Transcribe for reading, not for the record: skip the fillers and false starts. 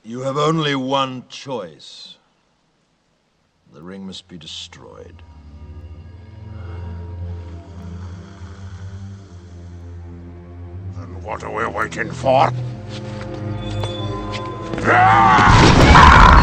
You have only one choice. The ring must be destroyed. Then what are we waiting for?